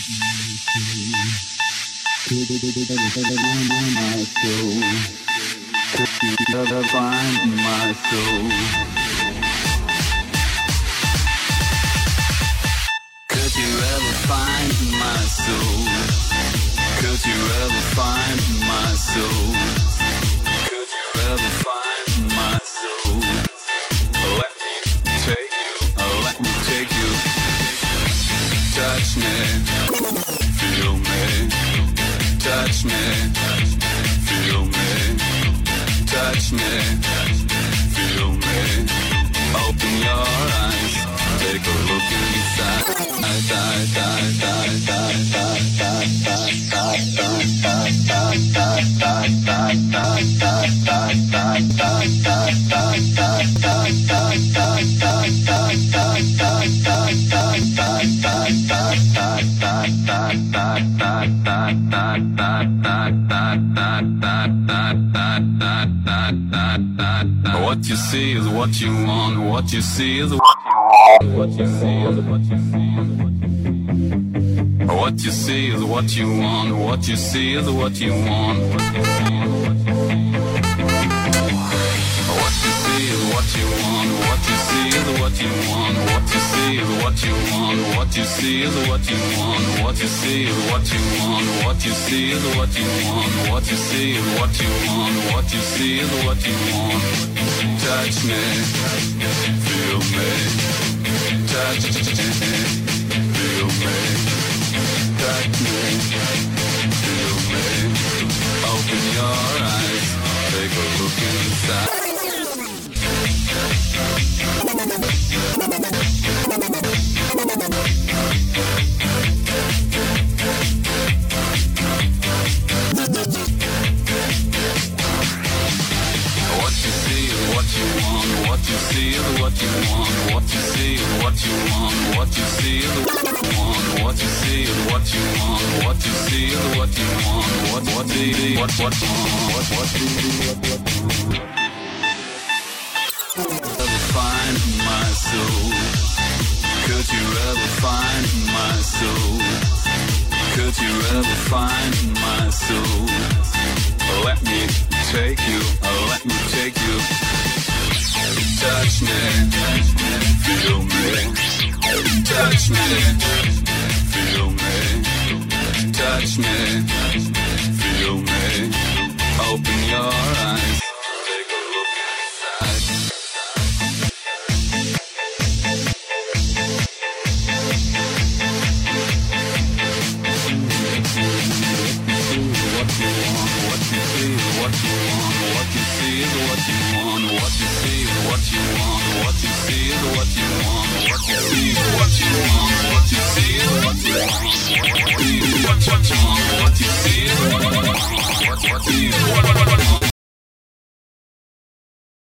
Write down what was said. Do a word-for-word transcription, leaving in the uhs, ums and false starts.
Find my soul. Could you ever find my soul? Could you ever find my soul? Could you ever find my soul? Let me take you, oh, let me take you. Touch me, feel me. Touch me, feel me. Touch me, feel me. Open your eyes, take a look inside. What you see is what you want. What you see is what you want. What you see is what you see is what you see. What you see is what you want. What you see is what you want. What you see is what you want. What you see is what you want. What you see is what you want. What you see is what you want. What you see is what you want. What you see is what you want. What you see is what you want. What you see is what you want. Touch me, feel me. Touch me, feel me. Touch me, feel me. Open your eyes, take a look inside. What you see is what you want. What you see is what you want. What you see is what you want. What you see is what you want. What you see is what you want. What you see is what you want. What what see what what what what do what what ever find my soul? Could you ever find my soul? Could you ever find my soul? Let me take you, oh, let me take you. Touch me, feel me. Touch me, feel me. Touch me, feel me. Open your eyes, take a look inside. What you want, what you see is what you want. What you see is what you want. What you see is what you want. What you see is what you want. What you see is what you want. What you see is what you want. What you see is what you want. What you see